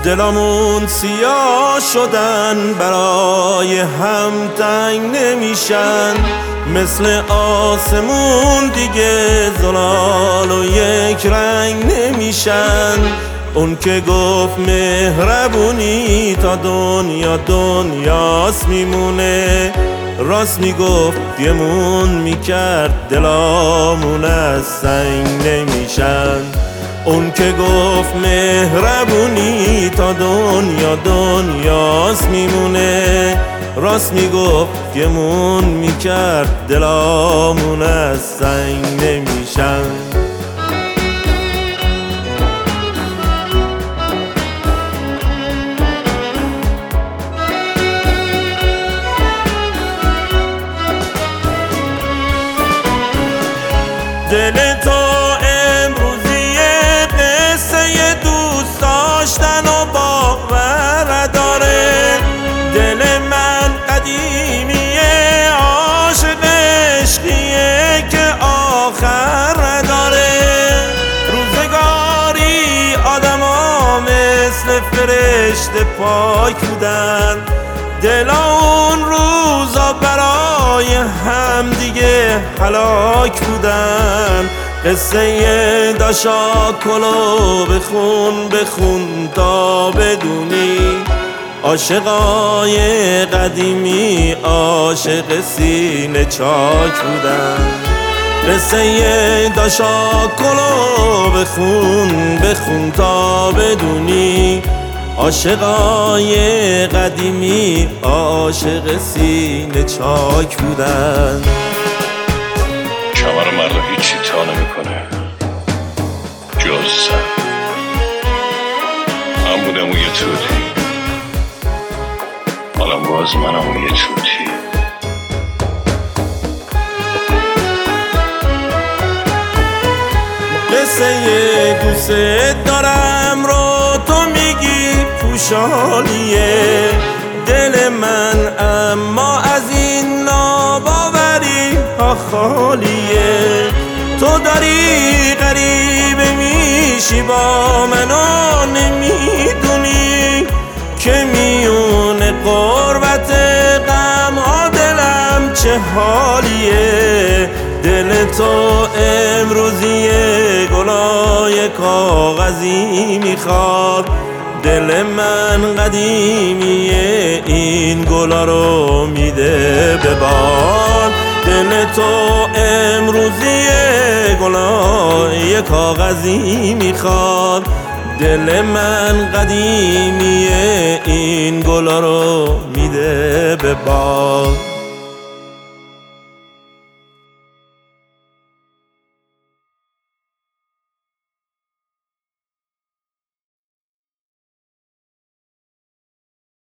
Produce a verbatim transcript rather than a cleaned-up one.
دلمون سیاه شدن، برای هم تنگ نمیشن، مثل آسمون دیگه زلال و یک رنگ نمیشن. اون که گفت مهربونی تا دنیا دنیاست میمونه، راست میگفت گمون میکرد دلامون از سنگ نمیشن. اون که گفت مهربونی تا دنیا دنیاست میمونه، راست میگفت گمون میکرد دلامون از سنگ نمیشن. دل تو امروزی قصه دوست داشتن و باور داره، دل من قدیمیه عاشق عشقیه که آخر داره. روزگاری آدما مثل فرشته پاک بودن، دلا اون روزا برای هم دیگه هلاک بودن. قصه داشاکلو بخون بخون تا بدونی، عاشقای قدیمی عاشق سینه چاک بودن. قصه داشاکلو بخون بخون تا بدونی، عاشقای قدیمی عاشق سینه چاک بودن. کمر مرد هیچی تا نمیکنه جز سن، من بودم اون یه توتی، حالا باز منم اون یه توتی. قصه دوست دارم رو تو میگی خوشحالیه دل من، اما از این ناباوری ها خالیه. تو داری غریبه میشی با من و نمیدونی که میونه قربت غم ها دلم چه حالیه. دل تو امروزیه گلای کاغذی میخواد، دل من قدیمیه این گلا رو میده به باد. دل تو امروزیه گلای کاغذی میخواد، دل من قدیمیه این گلا رو میده به باد.